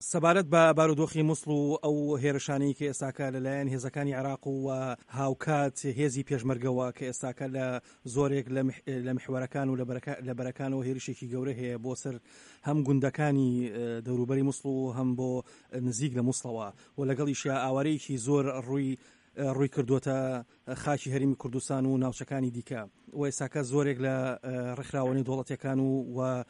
سەبارەت بە بارودۆخی مووسڵ و ئەو هێرشانی کە ئێستاکە لەلایەن هێزەکانی عێراق و هاوکات هێزی پێشمەرگەوە کە ئێستاکە لە زۆرێک لە محورەکان و لە بەرەکانەوە هێرشێکی گەورە هەیە بۆ سەر هەم گوندەکانی دەوروبەری مووسڵ و هەم بۆ نزیک لە مووسڵەوە و لەگەڵیشیە ئاوارەیەکی زۆر ڕووی کردوتە خاکی هەرێمی کوردستان و ناوچەکانی دیکە و ئێستاکە زۆرێک لە ڕێکخراوەی دەوڵەتیەکان و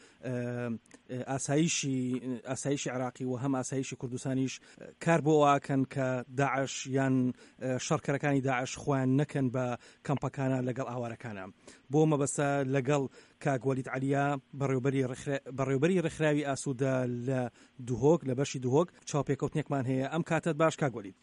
ئاسایشی عراقی و هەم ئاسایشی کوردستانیش کار بۆ ئەوکەن کە داعش یان شەڕکەرەکانی داعش خۆیان نەکەن بە کەمپەکانە لەگەڵ ئاوارەکانە بۆ مەبەستە لەگەڵ کاک وەلید عەلیە بەڕێوەبەری ڕێکخراوی ئاسوودە لە دوهۆک لە بەشی دوهۆک چاوپێکەوتنێکمان هەیە ئەم کاتت باش کاک وەلید.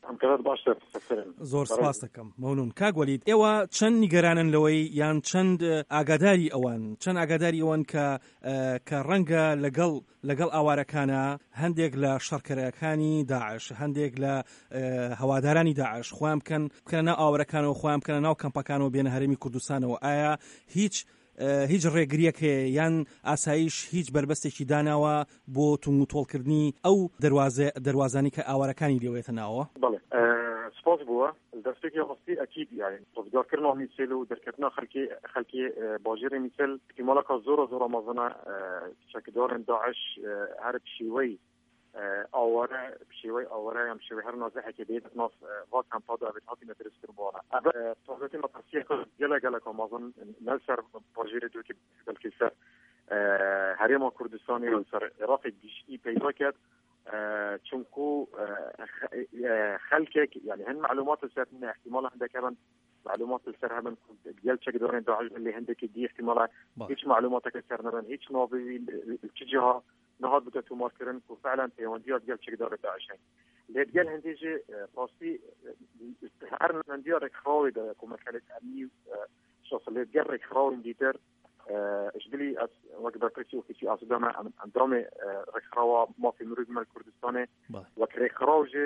زۆر سپاس دەکەم مەمنون. کاک وەلید ئێوە چەند نیگەرانن لەوەی یان چەند ئاگاداری ئەوان کە ڕەنگە لەگەڵ ئاوارەکانە هەندێک لە شەڕکەرەکانی داعش هەندێک لە هەوادارانی داعش خۆیان بکەنە ناو ئاوارەکانەوە خۆیان بکەنە ناو کەمپەکانەوە بێنە هەرێمی کوردستانەوە ئایا هیچ ڕێگریەک هەیە یان ئاسایش هیچ بربەستێکی داناوە بۆ تونگ و تۆڵکردنی ئەو دەواازانی کە ئاوارەکانی لێوێتە ناوە؟ بەڵێ سپاس بووە دەستێکی ڕاستی ئەکید یعنی ڕزگارکردنەوە میسێل و دەرکردنە خەڵکی باژێرە میسێل احتیمالەکە زۆر مەزنە چەکدارن داعش هەر پشیوەی ئاوارە یان پشیوەی هەر نازەحێکی دێت ناف وا کەمپادا ئەبێت هاتینە دروستکردن بۆوانە تازەتی مەترسیەکە گەلێکە مەزن نەسەر باژێرە دووکی بەلکی سەر هەرێما کوردستانی و سەر عێراقی گشتی پەیدا کرد چونکو خلکێک یعنی هەن معلومات سەر احتیمالا هەندێکەن معلومات سەر هەبن گەل چەکدارن داعش اللي هەندێکی دی احتیمالا هیچ معلوماتێکە سەر نەبن هیچ ناوی چ جهة نهاد بده تومار كرن وفعلا تيوانديات ديال تشكدار داعشين ليت قال هنديجي باستي هر هنديار خراوي ده كمكانة أمني شخص ليت قال خراوي ديتر إشبلي وقت بركسي وكيسي أصدامه عندامي رخراوة ما في مريض من كردستان وكري خراوجي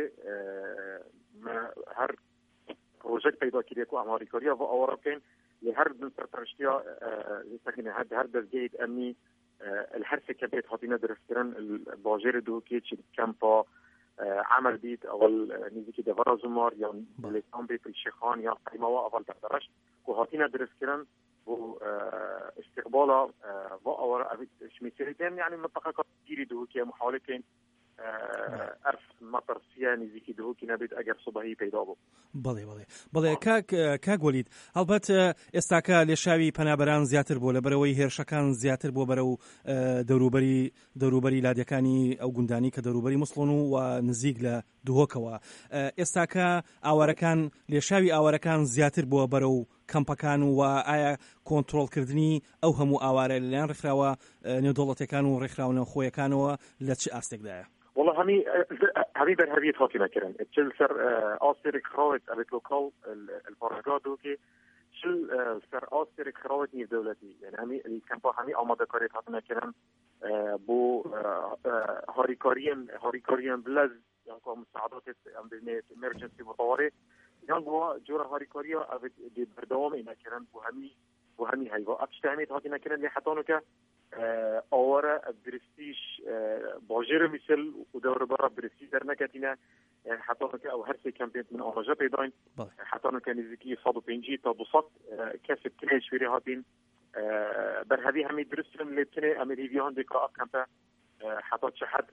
ما هر بروجكت پیدا کردی که امریکایی‌ها و آوارکن لهر من سرپرشتیا ساکن هر دزگید امنی الحرس كبيت هاتينا درسترن الباجير دوكي تشي كامبا عمل بيت اول نيزيكي دفرا زمار يا ليتام بيت الشيخان يا قيموا اول تقدرش وهاتينا درسترن و استقبالا و اور شميتين يعني منطقه كثير دوكي محاولتين أرف مطر سياني زيكي دهوكي نبيت أجر صباحي بيدابو. بله کاک ولید البته استاکا لشاوی پنابران زیاتر بوله بروی هرشکان زیاتر بو برو دروبری لادیکانی او گندانی که دروبری مسلمانو و نزیگ ل دوهکوا استاکا آوارکان لشاوی آوارکان زیاتر بو برو کەمپەکان و ئایا کۆنتڕۆڵ کردنی ئەو هەموو ئاوارە لەلایەن ڕێکخراوە نێودەوڵەتیەکان و ڕێکخراونە خۆیەکانەوە لە چ ئاستێکدایە؟ والله همي برهبية هاتينا كرن تشل سر آسترك خراوت أبيت لوكال البارجات دوكي شل سر آسترك خراوت نيف دولتي يعني همي الكامبا همي آماده كاري هاتينا كرن بو هاريكاريان بلز يعني مساعدات emergency مطوري يعني بو جورا هاريكاريا أبيت بردوام إنا كرن وهمي هايفا أبشتهميت هاتينا كرن لحتانوكا آوارا برستيش باجر مثل ودور برا برستيش در نكتينا حتى أو هرسي كامبين من أوراجا بيداين حتى كان يزكي صادو بينجي تابوسات كسب كنيش في رهاتين بر هذه هم درسهم اللي بتني أمريكيان دكا كامبا حتى شحد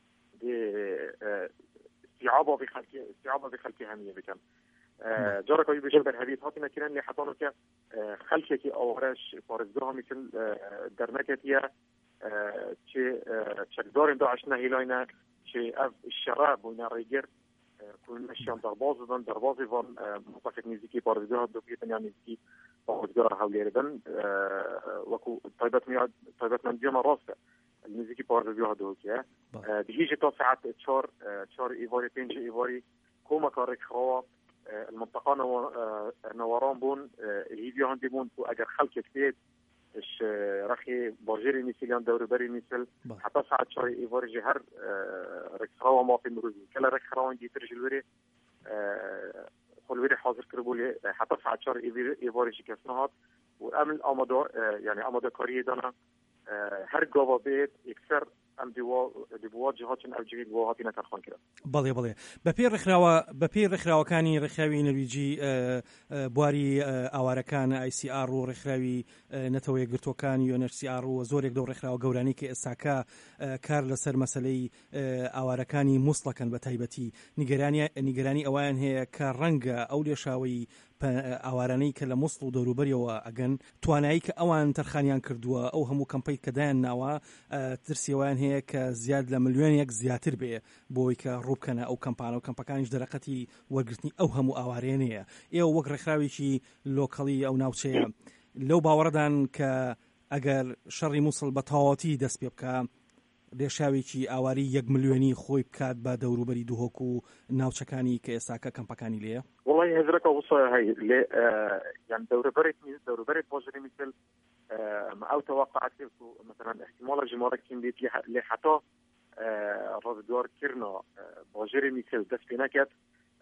استيعابه بخلقي همية بكم جارا كوي بيجي بر هذه هاتينا كنا اللي حطانو ك خلقي كي أوراش بارزدوها مثل درنكتيا شيء شكدار داعش نهيلاينا شيء أف الشراب ونا ريجر كل مشيان دربازي فان منطقة نيزيكي بارزدوها دوبيتن يعني نيزيكي بارزدوها هوليردن وكو طيبات من ديما راسة النيزيكي بارزدوها دوكيا بيجي تاسعة شار إيفاري بينجي إيفاري كوما كارك خوا المنطقة نواران بون الهيفيو هندي بون وأجر خلق كتير إيش رخي باجيري مثل دوري بري مثل حتى ساعة شوي إيفاري جهر ركراوة ما في مروزي كلا ركراوة دي ترجلوري خلوري حاضر كربولي حتى ساعة شوي إيفاري شكسناهات وأمل أمدا يعني أمدا كاريه دانا هر جواب بيت يكسر ام دیوار جهاتن او جهید وهاتی نکرخان کرد. بەڵێ بەپێی ڕێکخراوەکانی ڕێکخراوی نەرویجی بواری ئاوارەکان ICR و ڕێکخراوی نەتەوە یەکگرتوەکان UNHCR و زۆرێک لەو ڕێکخراوە گەورانی کە ئێستاکە کار لەسەر مەسەلەی ئاوارەکانی مووسڵەکەن بە تایبەتی نیگەرانی ئەویان هەیە کە ڕەنگە ئەو لێشاوی ئاوارانەی کە لە مووسڵ و دەوروبەریەوە ئەگەن توانایی کە ئەوان تەرخانیان کردووە ئەو هەموو کەمپەی کەدایان ناوە ترسیەوەیان هەیە کە زیاد لە ملیۆنێک زیاتر بێ بۆی کە ڕووبکەنە ئەو کەمپانە و کەمپەکانیش دەرەقەتی وەرگرتنی ئەو هەموو ئاوارێنەیە. ئێوە وەک ڕێکخراوێکی لۆکەڵی ئەو ناوچەیە لەو باوەڕدان کە ئەگەر شەڕی مووسڵ بە تەواوەتی دەست پێ بکە لێشاوێکی ئاواری 1 ملیۆنی خۆی بکات بە دەوروبەری دووهۆک و ناوچەکانی کە ئێستاکە کەمپەکانی لێیە؟ والله هزرك وصايا هاي يعني دوربرت بوجري مثل او توقعت مثلا احتمال جمارك كين بيت لي حتى رادوار كيرنا بوجري مثل دس بيناكت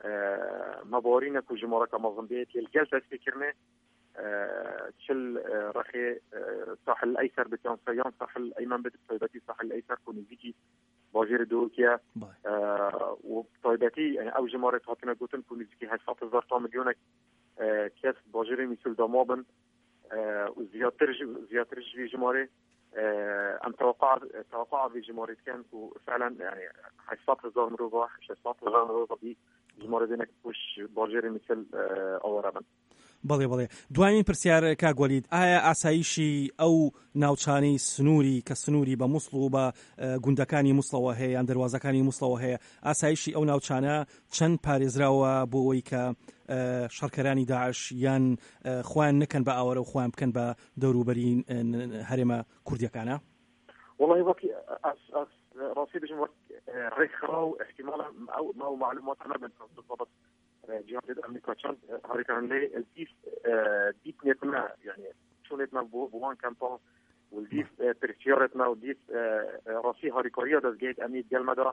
مبارينا كو جمارك مازنبيت الجلسه فكرنا تشل رخي ساحل الايسر بتاع صيان ساحل الايمن بتطيبتي ساحل الايسر كونيزيكي باجير دوركيا وطيبتي يعني او جمارة هاتنا قوتن كونيزيكي هاي 7,000 مليونك كاس باجير مثل دمابن وزيادتر في جمارة ام توقع في جمارة كان فعلا يعني هاي 7,000 مروبة 7,000 مروبة بي جمارة دينك وش باجير مثل اورابن. بەڵێ دوایین پرسیار کاگوەلید ئایا ئاسایشی ئەو ناوچانەی سنووری کە سنووری بە مووسڵ و بە گوندەکانی مووسڵەوە هەیە یان دەواازەکانی مووسڵەوە هەیە ئاسایشی ئەو ناوچانە چەند پارێزراوە بۆ ئەوەی کە شەڕکەرانی داعش یان خۆیان نەکەن بە ئاوەرە و خۆیان بکەن بە دەوروبەری هەرێمە کوردیەکانە؟ والله وەکی ڕاستی بژم وەک ڕێکخراو احتمالا ئەو معلومات نەبن بالضبط جهات أمريكا كان هاريكان لي الديف ديف نتنا يعني شو نتنا بوان كامبان والديف بريتيارتنا والديف راسي هاريكاريا داز جيت أمي ديال مدى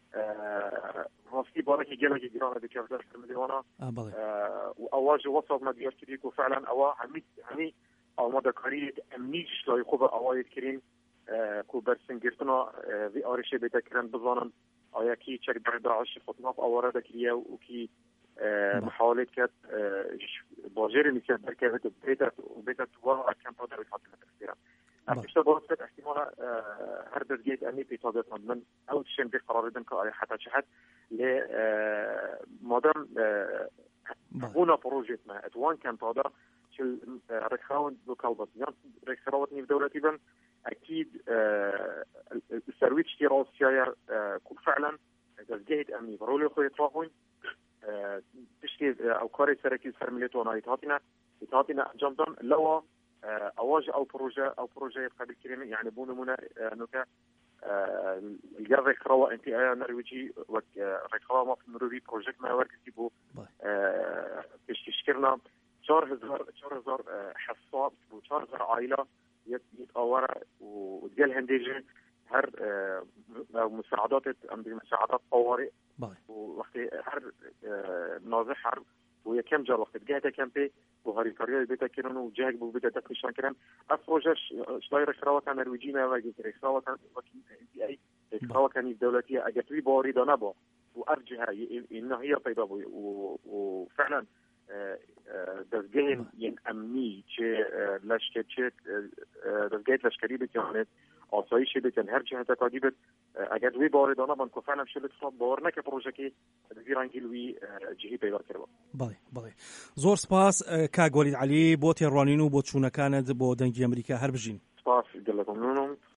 راسي بارك جيلا جيران هذيك كذا مليونة وأواج وصل ما ديال كذيك وفعلا أوا همي أو مدى كارية أمنيش لا يخوض أوايد كريم كو برسن جرتنا في أريشة بتكرن بظنن أيا كي تشك داعش خطناف أورا ذكريا وكي محاولة كانت باجر مثل بركبت بيتت وراء كان تقدر تحط تفسيرها. أكثر بوصلت احتمال هردس جيت أني في طابق من أول شيء بقرار بدن حتى شحت ل مدام هنا بروجيت ما أتوان كان تقدر شل رخاون بكالبس يعني رخاوتني في دولة تبان أكيد السرويتش تيراسيا كل فعلا جيت أني برولي خوي يطلعون تشكي او كاري سركي سرميلتونا يتعطينا جمدان لو اواج او بروجي قبل كريم يعني بونمونا نوكا الجار خروا انت نرويجي وك رخوا ما في نروي بروجيكت ما ورك تيبو تشكرنا 4000 حصاب و 4000 عائله يتقورا وديال هنديجي هر مساعدات طوارئ وقت هر نازح حرب ويا كم جار وقت جهة كامبي وهاري كارير بيتا كيرون وجهك بو بيتا دخل شان كلام أفروجش شطير خراوة كان الوجيمة وجد خراوة كان وكي خراوة كان الدولتية أجتوي بوري دانابو وأرجها إنه هي طيبة وفعلا دزجين ين أمني شيء لشكت دزجيت لشكري بتيانت آسایش بتن هر جهت تقدیبت اگر وی بار دانا من فعلا شلت صاب بار نک پروژه زیرانگیلوی جهی پیدا کرد. بله زور سپاس کاگوالید علی بۆ تێڕوانین و بۆ چوونەکانت بۆ دەنگی ئەمریکا هەر بژین. سپاس گەلەکم نونم.